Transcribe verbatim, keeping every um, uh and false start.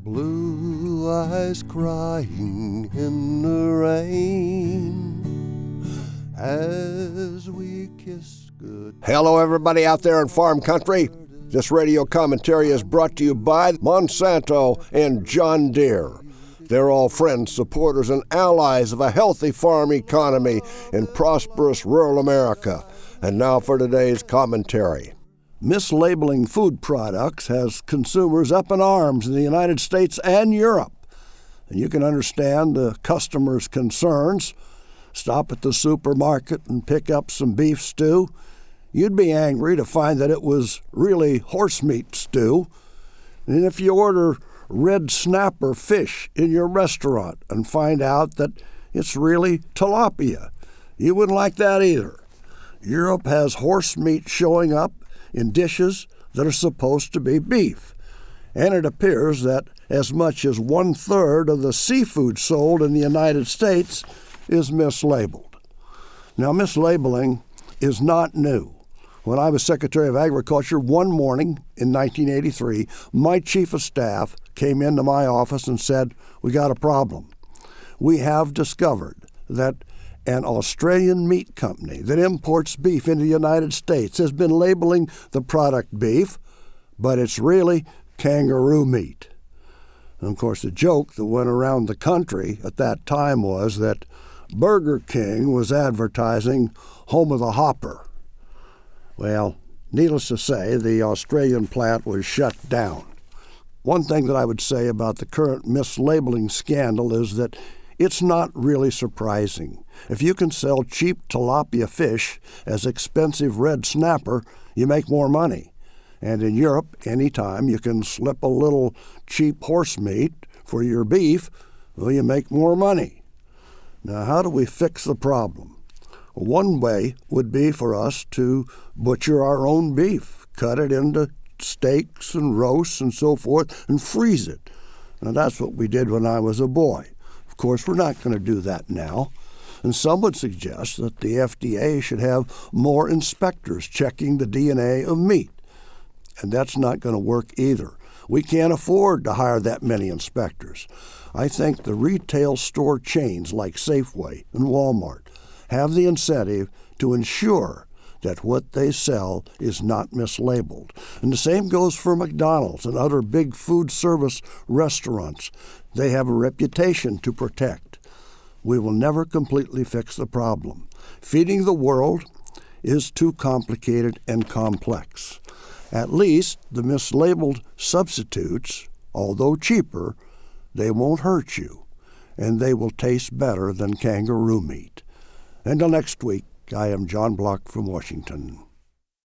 Blue eyes crying in the rain as we kiss good. Hello, everybody out there in farm country. This radio commentary is brought to you by Monsanto and John Deere. They're all friends, supporters, and allies of a healthy farm economy in prosperous rural America. And now for today's commentary. Mislabeling food products has consumers up in arms in the United States and Europe. And you can understand the customers' concerns. Stop at the supermarket and pick up some beef stew. You'd be angry to find that it was really horse meat stew. And if you order red snapper fish in your restaurant and find out that it's really tilapia, you wouldn't like that either. Europe has horse meat showing up in dishes that are supposed to be beef. And it appears that as much as one-third of the seafood sold in the United States is mislabeled. Now, mislabeling is not new. When I was Secretary of Agriculture, one morning in nineteen eighty-three, my chief of staff came into my office and said, "We got a problem. We have discovered that an Australian meat company that imports beef into the United States has been labeling the product beef, but it's really kangaroo meat." And of course, the joke that went around the country at that time was that Burger King was advertising home of the Hopper. Well, needless to say, the Australian plant was shut down. One thing that I would say about the current mislabeling scandal is that it's not really surprising. If you can sell cheap tilapia fish as expensive red snapper, you make more money. And in Europe, anytime you can slip a little cheap horse meat for your beef, well, you make more money. Now, how do we fix the problem? One way would be for us to butcher our own beef, cut it into steaks and roasts and so forth, and freeze it. Now, that's what we did when I was a boy. Of course, we're not going to do that now. And some would suggest that the F D A should have more inspectors checking the D N A of meat. And that's not going to work either. We can't afford to hire that many inspectors. I think the retail store chains like Safeway and Walmart have the incentive to ensure that what they sell is not mislabeled. And the same goes for McDonald's and other big food service restaurants. They have a reputation to protect. We will never completely fix the problem. Feeding the world is too complicated and complex. At least the mislabeled substitutes, although cheaper, they won't hurt you, and they will taste better than kangaroo meat. Until next week, I am John Block from Washington.